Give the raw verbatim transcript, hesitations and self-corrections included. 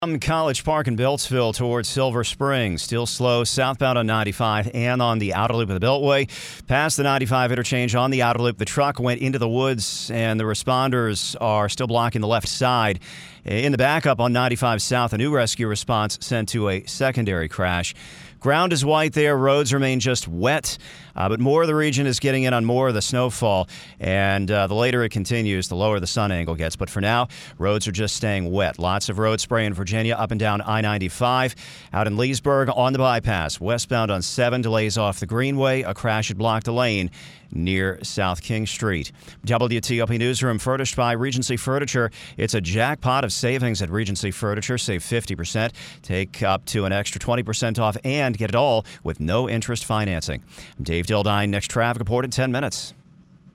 From College Park in Beltsville towards Silver Springs, still slow southbound on ninety-five and on the outer loop of the Beltway. Past the ninety-five interchange on the outer loop, the truck went into the woods and the responders are still blocking the left side. In the backup on ninety-five south, a new rescue response sent to a secondary crash. Ground is white there. Roads remain just wet, uh, but more of the region is getting in on more of the snowfall. And uh, the later it continues, the lower the sun angle gets. But for now, roads are just staying wet. Lots of road spray in Virginia up and down I ninety-five. Out in Leesburg on the bypass. Westbound on seven, delays off the Greenway. A crash had blocked a lane near South King Street. W T O P Newsroom furnished by Regency Furniture. It's a jackpot of savings at Regency Furniture. Save fifty percent, take up to an extra twenty percent off, and get it all with no interest financing. I'm Dave Dildine. Next traffic report in ten minutes.